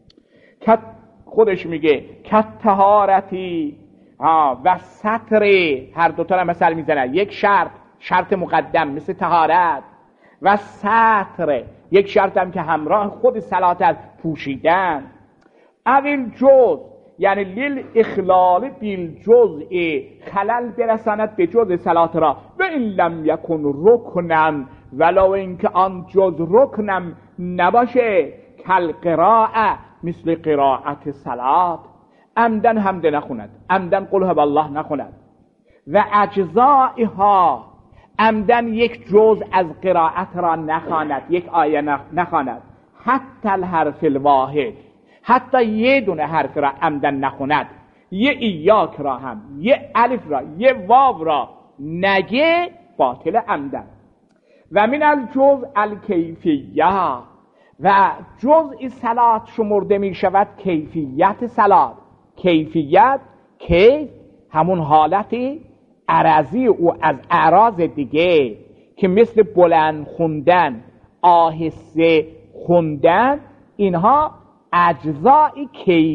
خودش میگه که طهارتی و ستر، هر دوتا را مثل میزنه، یک شرط مقدم مثل طهارت، و ستر یک شرط هم که همراه خود صلات است، پوشیدن. اول جز یعنی لیل اخلال بیل جزء، خلل برساند به جزء صلات را، و این لم یکن رکنم، ولو اینکه آن جز رکنم نباشه، کل قراءه، مثل قراءت صلات، عمدن حمد نخوند، عمدن قل هو الله نخوند، و اجزائها، عمدن یک جز از قراءت را نخواند، یک آیه نخواند، حتی الحرف الواحد، حتی یه دونه حرف را عمدن نخوند، یه ایاک را هم، یه الف را، یه واو را نگه، باطل عمدن. و من الجز الکیفیه، و جزء صلات شمرده می شود کیفیت صلات. کیفیت، کیف همون حالتی عرضی او از اعراض دیگه که مثل بلند خوندن، آهسته خوندن، اینها اجزای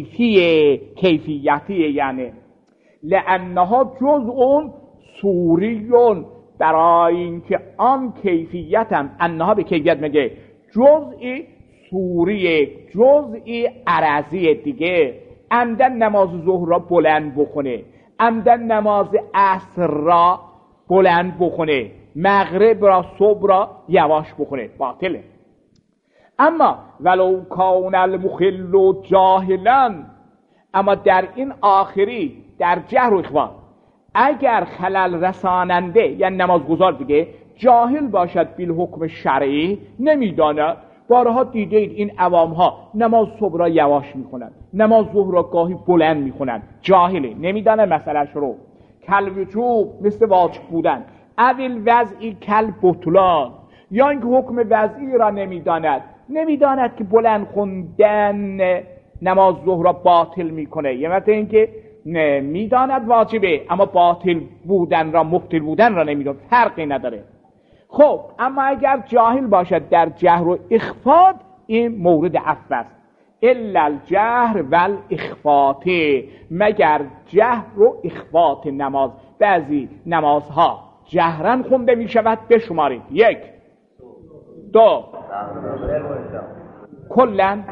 کیفیتیه، یعنی لانها جزء صوریون، برای اینکه آن کیفیت هم انها به کیفیت میگه جزئی صوریه، جزئی عرضی دیگه. عمدن نماز ظهر را بلند بخونه، عمدن نماز عصر را بلند بخونه، مغرب را صبح را یواش بخونه، باطله. اما ولو کان المخل جاهلا، اما در این آخری در جهر و اخفا، اگر خلل رساننده یعنی نمازگزار دیگه جاهل باشد بالحکم شرعی، نمیداند. بارها دیدید این عوام ها نماز صبح را یواش میخونند، نماز ظهر را گاهی بلند میخونند، جاهله، نمیدانه مسئلهش رو. کل وجوب، مثل واجب بودن، اول وضعی کل بطلان، یا اینکه حکم وضعی را نمیداند که بلند خوندن نماز ظهر را باطل میکنه، یا مثلا اینکه میداند واجبه اما باطل بودن را، مبطل بودن را نمیداند، فرقی نداره. خب اما اگر جاهل باشد در جهر و اخفات، این مورد عفو است. الا الجهر و الاخفات، مگر جهر و اخفات نماز. بعضی نمازها جهرن خونده می شود، بشمارید 1 2 کلن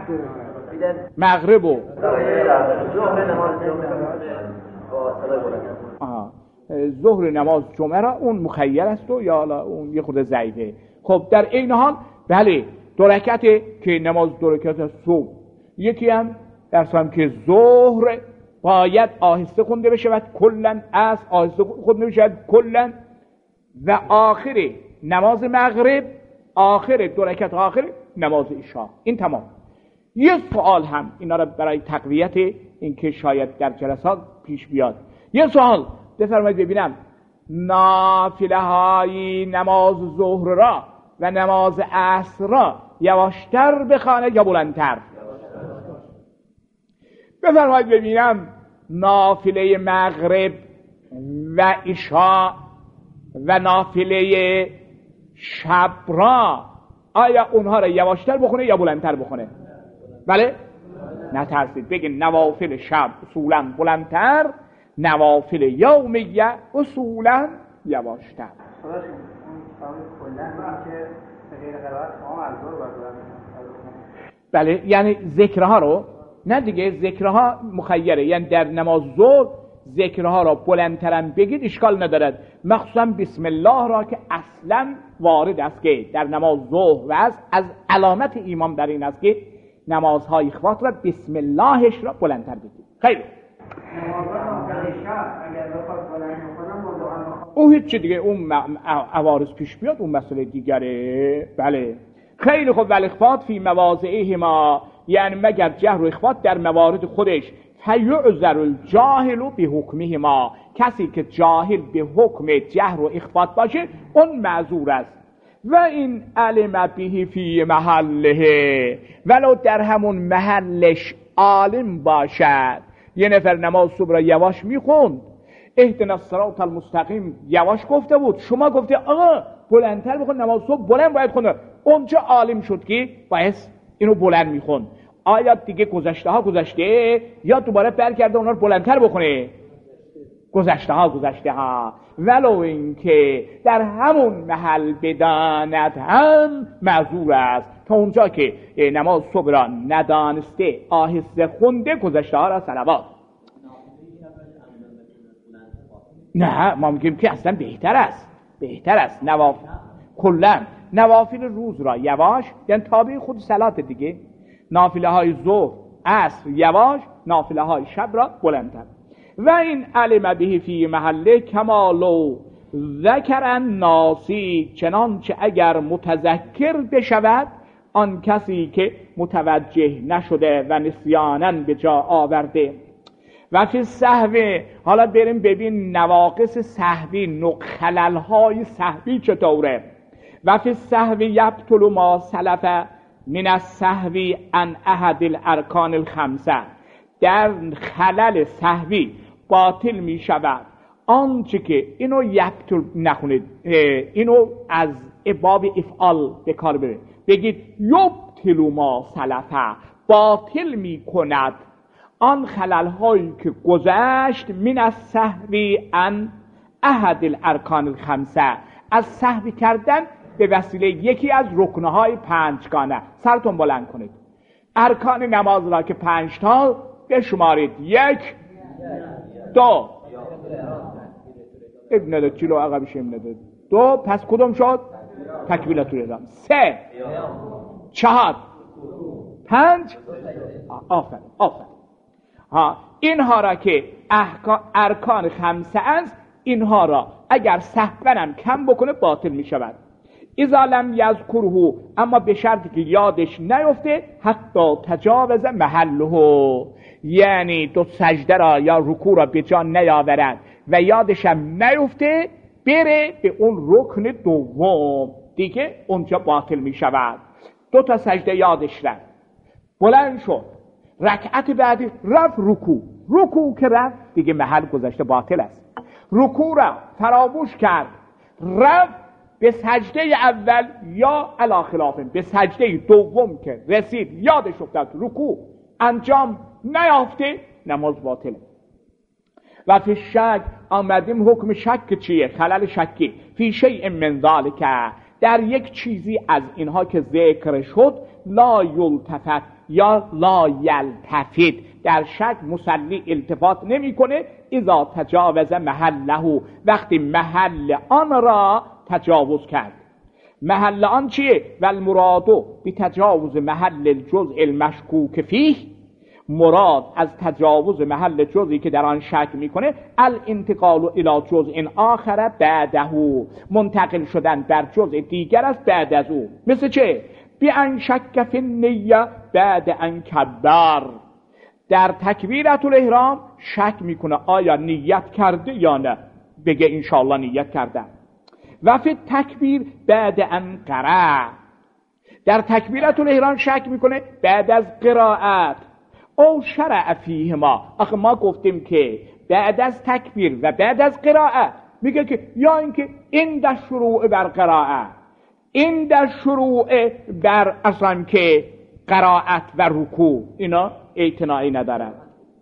مغرب و ظهر نماز جمعه را اون مخیر است و یا اون یه خود ضعیفه. خب در این حال بله 2 رکعت که نماز 2 رکعت صبح، یکی هم درسم که ظهر باید آهسته خونده بشه کلا، عصر آهسته خونده بشه کلا، و آخر نماز مغرب آخر 2 رکعت آخر نماز عشاء. این تمام. یه سوال هم اینا را برای تقویت این که شاید در جلسات پیش بیاد، یه سوال بفرمایید ببینم، نافله های نماز ظهر را و نماز عصر را یواشتر بخوانه یا بلندتر؟ بفرمایید ببینم نافله مغرب و عشاء و نافله شب را آیا اونها را یواشتر بخونه یا بلندتر بخونه؟ بله؟ نترسید بگین نوافل شب اصولا بلندتر، نوافل یومیه اصولا یواشتر. بله یعنی ذکرها رو نه دیگه، ذکرها مخیره، یعنی در نماز ظهر ذکرها را بلندترن بگید اشکال ندارد، مخصوصا بسم الله را که اصلا وارد است که در نماز ظهر و از علامت ایمان در این است که نمازهای اخوات را بسم اللهش را بلندتر بگید. خیلی او هیچ دیگه، اون عوارض پیش بیاد اون مسئله دیگره. بله خیلی خوب. والاخفات فی مواضعهما، یعنی مگر جهر و اخفات در موارد خودش، فیعذر الجاهل بحکمهما، کسی که جاهل به حکم جهر و اخفات باشه اون معذور است. و این علم به فی محله، ولو در همون محلش عالم باشد. یه نفر نماز صبح را یواش میخوند، اهدنا الصراط المستقیم یواش گفته بود، شما گفته آقا بلندتر بخون، نماز صبح بلند باید خونده، اونجا عالم شد که باید اینو بلند میخوند. آیا دیگه گذشته ها گذشته یا دوباره برگرده اونا رو بلندتر بخونه؟ گذشته ها ولو اینکه در همون محل بداند هم معذور است، تا اونجا که نماز صبح را ندانسته آهسته خونده گذشته ها را صلوات. نه ما میگیم که اصلا بهتر است کلا نوافل روز را یواش، یعنی تابع خود صلات دیگه، نافله های ظهر عصر یواش، نافله های شب را بلندتر. و این علم به فی محله کمالو ذکرن ناسی، چنانچه اگر متذکر بشود آن کسی که متوجه نشده و نسیانن به جا آورده. و فی سهو، حالا بریم ببین نواقص سهوی، خلل‌های سهوی چطوره. و فی سهو یبطل ما سلف من السهو عن احد الارکان الخمسه، در خلل سهوی باطل می شود آنچه که اینو یبطل نخونید، اینو از باب افعال به کار برید، بگید یبطل ما سلفه، باطل می کند آن خلل هایی که گذشت من السهو عن احد الارکان الخمسه، از سهو کردن به وسیله یکی از رکنهای 5گانه. سرتون بلند کنید، ارکان نماز را که 5 تا بشمارید، 1 2 ابن داد چیلو عقبش ابن داد 2، پس کدوم شد؟ تکبیرات الاحرام. 3 4 5 آفرین. اینها را که ارکان 5 است، اینها را اگر سهوا کم بکنه باطل می شود. اذا لم یذکره، اما به شرطی که یادش نیفته، حتی تجاوز محله، یعنی 2 سجده را یا رکوع را به جا نیاورد و یادش هم نیفته، بره به اون رکن دوم دیگه، اونجا باطل می شود. 2 تا سجده یادش رفت، بلند شد، رکعت بعدی رفت رکوع که رفت دیگه محل گذشته باطل است. رکوع را فراموش کرد، رفت به سجده اول یا علی خلاف، به سجده دوم که رسید یادش افتاد رکوع انجام نیافته، نماز باطله. و فی شک، آمدیم حکم شک چیه؟ خلل شکی فی شیء من ذلک، در یک چیزی از اینها که ذکر شد، لا یلتفت یا لا یلتفت، در شک مصلی التفات نمیکنه اذا تجاوز محله، وقتی محل آن را تجاوز کرد. محل آن چیه؟ والمرادو بتجاوز محل الجزء المشکوک فیه، مراد از تجاوز محل جزئی که در آن شک میکنه الانتقال الی جزء آخر بعده، منتقل شدن بر جزء دیگر است بعد از او. مثل چه؟ بأن شک فی النیه بعد ان کبر، در تکبیرة الاحرام شک میکنه آیا نیت کرده یا نه، بگه انشاءالله نیت کرده. و فی تکبیر بعد ان قرأ، در تکبیرة الاحرام شک میکنه بعد از قرائت. او شرع فیهما، آخه ما گفتیم که بعد از تکبیر و بعد از قرائت میگه که یا اینکه این در شروع بر قرائت، این در شروع بر اصلا که قرائت و رکوع اینا اعتنایی ندارد.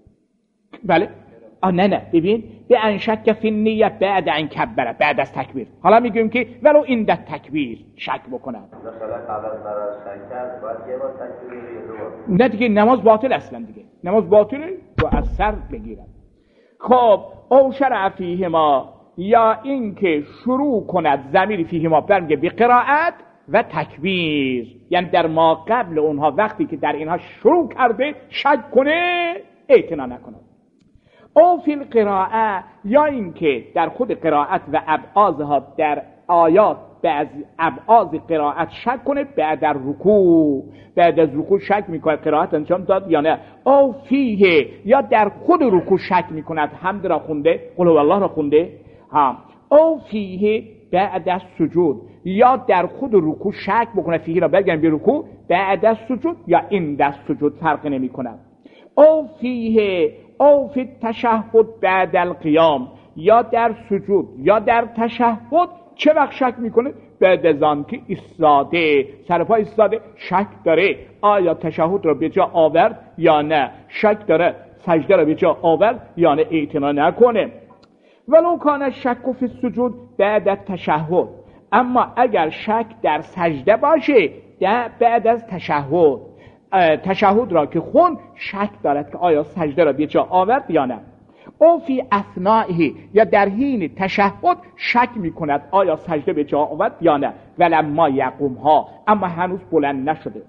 بله نه ببین به ان شک فی النیه بعد ان کبره، بعد از تکبیر. حالا میگیم که ولو این در تکبیر شک بکنه، مثلا قبل از شک کرد باید یه بار تکبیر یا دو بار؟ نه دیگه نماز باطل، اصلا دیگه نماز باطله و از سر بگیرد. خب او شرع فیهما، یا اینکه شروع کند ضمیر فیهما برمیگه به قرائت و تکبیر، یعنی در ما قبل اونها وقتی که در اینها شروع کرده شک کنه اعتنا نکنه. او فی القراءه، یا اینکه در خود قرائت و ابعاضها در آیات بعض ابعاض قرائت شک کنه بعد از رکوع، بعد از رکوع شک میکنه قرائت انجام داد یا نه. او فیه، یا در خود رکوع شک میکند حمد را خونده، قل هو الله را خونده. او فیه بعد از سجود، یا در خود رکوع شک بکنه، فیه را برگردیم به رکوع بعد از سجود یا این در سجود فرق نمی کند. او فیه او فی التشهد بعد القیام، یا در سجود یا در تشهد چه وقت شک میکنه؟ بعد از آن که ایستاده، سر پا ایستاده شک داره آیا تشهد را به جا آورد یا نه، شک داره سجده را به جا آورد یا نه، اعتنا نکنه. ولو کان شک فی السجود بعد التشهد، اما اگر شک در سجده باشه بعد از تشهد، تشهد را که خون شک دارد که آیا سجده را به جا آورد یا نه. او فی اثنائه، یا در حین تشهد شک می کند آیا سجده به جا آورد یا نه. ولما یقومها، اما هنوز بلند نشده.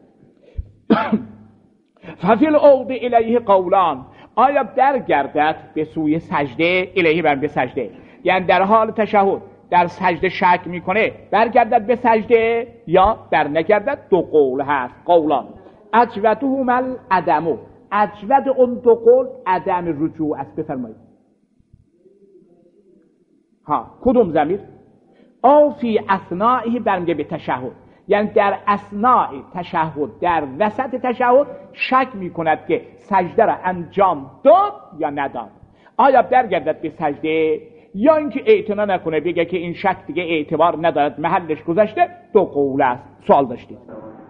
ففی العود الیه قولان، آیا برگردد به سوی سجده، الیه بر به سجده، یعنی در حال تشهد در سجده شک میکنه برگردد به سجده یا بر نگردد. دو قول هست، قولان. اجودهما العدم، اجود اون دو قول عدم رجوع است. بفرمایید کدوم ضمیر؟ او فی اثنائه برمیگه به تشهد، یعنی در اثناء تشهد در وسط تشهد شک میکند که سجده را انجام داد یا نداد، آیا برگردد به سجده یا اینکه اعتنا نکنه بگه که این شک دیگه اعتبار ندارد محلش گذشته. دو قول است. سوال داشتید؟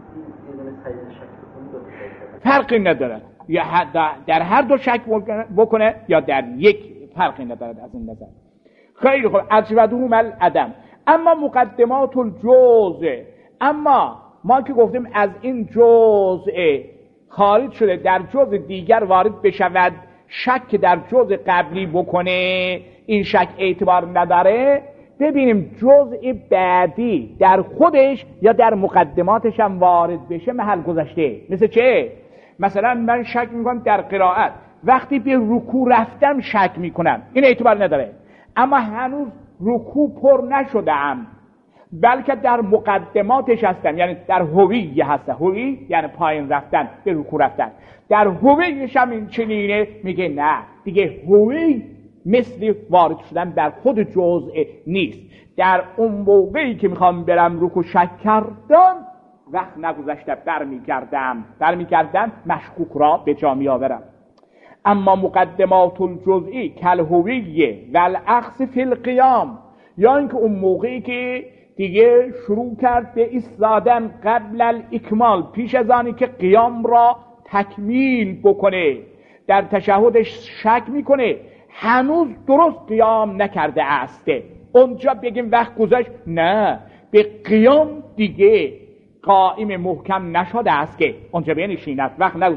فرقی ندارد، یا در هر دو شک بکنه یا در یک، فرقی ندارد از این نظر. خیلی خوب. اجودهما العدم. اما مقدمات الجزء، اما ما که گفتیم از این جزء خارج شده در جزء دیگر وارد بشود، شک در جزء قبلی بکنه این شک اعتبار نداره. ببینیم جزء بعدی در خودش یا در مقدماتش هم وارد بشه محل گذشته. مثل چه؟ مثلا من شک میکنم در قرائت، وقتی به رکوع رفتم شک میکنم، این اعتبار نداره، اما هنوز رکوع پر نشدم بلکه در مقدماتش هستم، یعنی در هویه هستم. هویه یعنی پایین رفتن، به رکوع رفتن. در هویهش هم این چنینه، میگه نه دیگه هویه مثل وارد شدن در خود جزء نیست. در اون موقعی که میخوام برم رکوع شک کردم، وقت نگذشته برمیگردم مشکوک را به جا میآورم. اما مقدمات الجزئی کالهویه والاخذ فی القیام، یا اینکه اون موقعی که دیگه شروع کرد به ایستادن قبل الاکمال، پیش از آنی که قیام را تکمیل بکنه، در تشهدش شک میکنه هنوز درست قیام نکرده است، اونجا بگیم وقت گذشت. نه، به قیام دیگه قائم محکم نشده است که اونجا بنشیند، وقت نگذشته.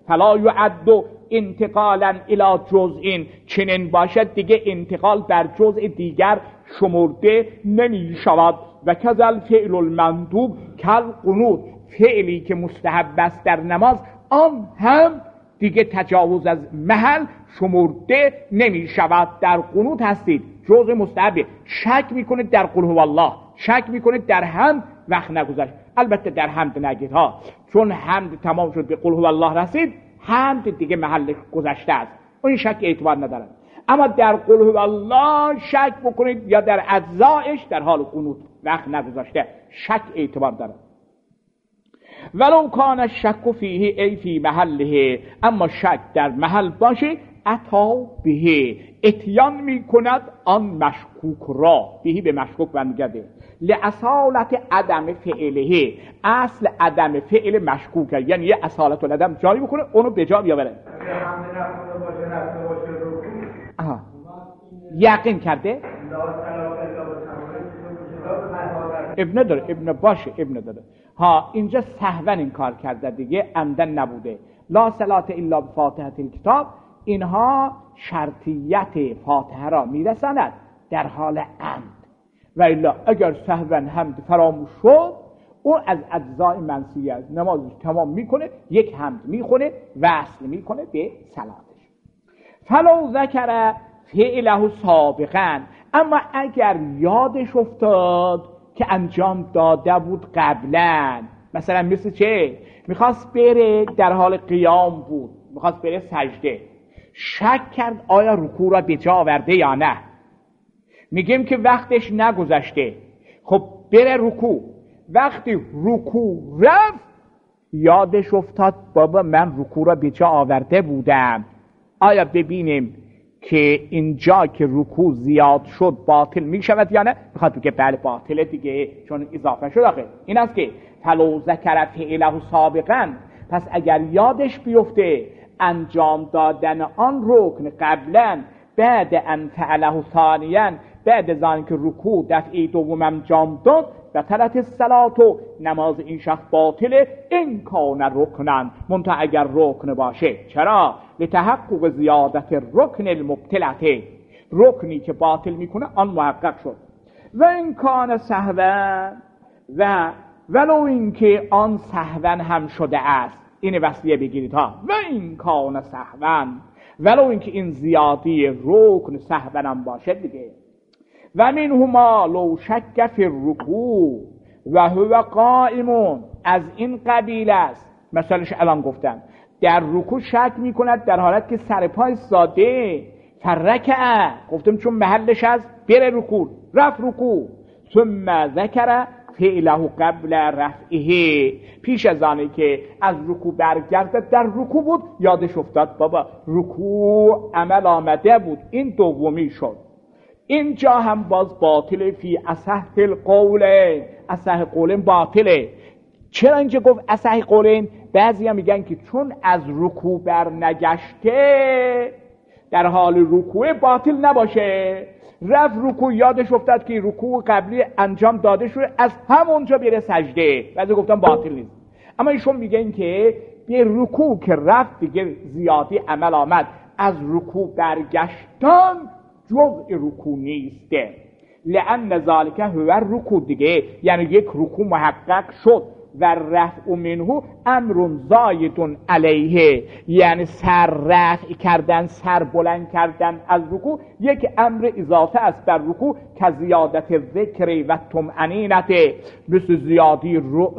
فلا یعد انتقالا الی جزء، چنین باشد دیگه انتقال بر جزء دیگر شمرده نمی شود. و کذل فعل المندوب کل قنوت، فعلی که مستحب است در نماز آن هم دیگه تجاوز از محل شمرده نمی شود. در قنوت هستید، جزء مستحبه، شک میکنید در قل هو الله، شک میکنید در حمد، وقت نگذشت. البته در حمد نگید ها، چون حمد تمام شد به قل هو الله رسید، حمد دیگه محلش گذشته است، اون شک اعتبار ندارد. اما در قل هو الله شک بکنید یا در اجزایش در حال قنوت، وقت نگذشته، شک اعتبار دارد. ولو کان الشک فیه ای فی محله، اما شک در محل باشه، اتا به، اتیان می کند آن مشکوک را، بهی به مشکوک برمیگرده، لاصالت عدم فعله، اصل عدم فعل مشکوکه، یعنی یه اصالت العدم جاری بکنه اونو به جا بیاوره. یقین کرده ابن داره، ابن باشه، ابن داره ها، اینجا سهوا این کار کرده دیگه، عمدن نبوده. لا صلاة الا بفاتحه الکتاب، اینها شرطیت فاتحه را میرساند در حال عمد، و الا اگر سهوا حمد فراموش شد، او از اجزای منسیه است، نمازش تمام میکنه، یک حمد میخونه، وصل میکنه به صلاتش. فلو ذکر فعله سابقا، اما اگر یادش افتاد که انجام داده بود قبلا، مثلا مثل چه؟ میخواست بره، در حال قیام بود، میخواست بره سجده، شک کرد آیا رکوع را به جا آورده یا نه، میگیم که وقتش نگذشته، خب بره رکوع، وقتی رکوع رفت یادش افتاد بابا من رکوع را به جا آورده بودم، آیا ببینیم که اینجا که رکوع زیاد شد باطل می شود یا نه؟ میخواد بگه بله باطله دیگه، چون اضافه شد. آخه این است که فلو ذکر فعله سابقا، پس اگر یادش بیفته انجام دادن آن رکن قبلا، بعد ان فعله ثانیا، بعد زان که رکوع دفعه دوم انجام داد، بطلت الصلاة، نماز این شخص باطله، این کان رکنن، منتها اگر رکن باشه. چرا؟ لتحقق زیادت رکن المبتلته، رکنی که باطل میکنه آن محقق شد. و این کان سهوا، و ولو اینکه آن سهوا هم شده است، این وصلیه بگیرید ها، و این کان سهوا، ولو اینکه این زیادی رکن سهوا هم باشه دیگه. و منهما لو شک فی الرکوع و هو قائم، از این قبیل است، مثالش الان گفتم، در رکوع شک میکند در حالت که سر پای ساده، فرکع، گفتم چون محلش از بره رکوع، رفت رکوع، ثم ذکر فعله قبل رفعه، پیش از آنی که از رکوع برگرده در رکوع بود، یادش افتاد بابا رکوع عمل آمده بود، این دومی شد. اینجا هم باز باطله، فی اصح القولین، اصح قولین باطله. چرا اینجا گفت اصح قولین؟ بعضی هم میگن که چون از رکوع بر نگشته، در حال رکوع باطل نباشه، رفت رکوع یادش افتاد که رکوع قبلی انجام داده شده، از همونجا بره سجده، بعضی گفتن باطل نیست. اما ایشون میگن که به رکوع که رفت دیگه زیادی عمل آمد، از رکوع برگشتن جزء رکوع نیسته، لأن ذالک هو رکوع دیگه، یعنی یک رکوع محقق شد، و رفع منه امر زاید علیه، یعنی سر رفع کردن، سر بلند کردن از رکوع یک امر اضافه است بر رکوع، که زیادت ذکر و طمأنینت، مثل زیادی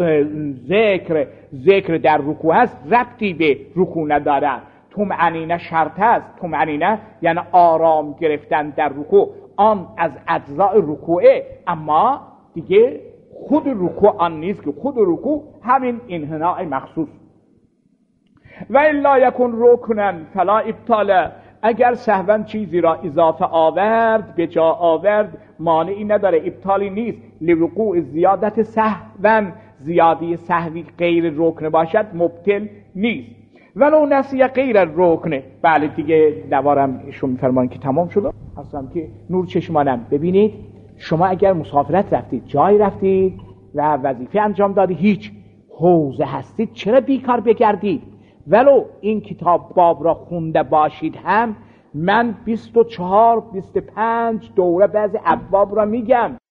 ذکر در رکوع است، ربطی به رکوع ندارد. طمأنینه شرط است، طمأنینه یعنی آرام گرفتن در رکوع، آن از اجزاء رکوعه، اما دیگه خود رکوع آن نیست، که خود رکوع همین انحناء مخصوص. و الا یکن رکنن فلا ابطال، اگر سهوا چیزی را اضافه آورد، به جا آورد، مانعی نداره، ابطالی نیست. لوقوع زیادت سهوا، زیادی سهوی غیر رکن باشد مبطل نیست. ولو نسی غیر رکن، بله دیگه دوارم ایشون میفرمان که تمام شد. اصلا که نور چشمانم ببینید، شما اگر مسافرت رفتید، جای رفتید و وظیفه انجام دادید، هیچ حوزه هستید، چرا بیکار بگردید؟ ولو این کتاب باب را خونده باشید هم من 24-25 دوره بعض ابواب را میگم